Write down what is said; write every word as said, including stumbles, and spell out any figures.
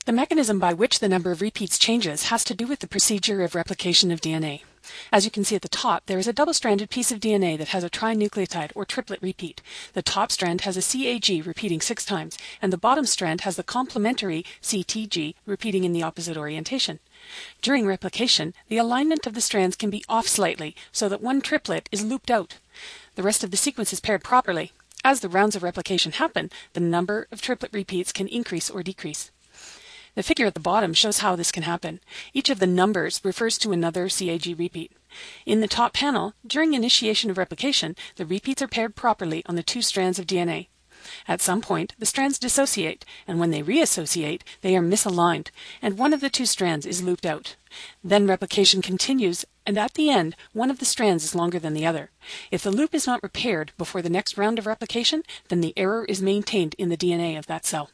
The mechanism by which the number of repeats changes has to do with the procedure of replication of D N A. As you can see at the top, there is a double-stranded piece of D N A that has a trinucleotide or triplet repeat. The top strand has a C A G repeating six times, and the bottom strand has the complementary C T G repeating in the opposite orientation. During replication, the alignment of the strands can be off slightly so that one triplet is looped out. The rest of the sequence is paired properly. As the rounds of replication happen, the number of triplet repeats can increase or decrease. The figure at the bottom shows how this can happen. Each of the numbers refers to another C A G repeat. In the top panel, during initiation of replication, the repeats are paired properly on the two strands of D N A. At some point, the strands dissociate, and when they reassociate, they are misaligned, and one of the two strands is looped out. Then replication continues, and at the end, one of the strands is longer than the other. If the loop is not repaired before the next round of replication, then the error is maintained in the D N A of that cell.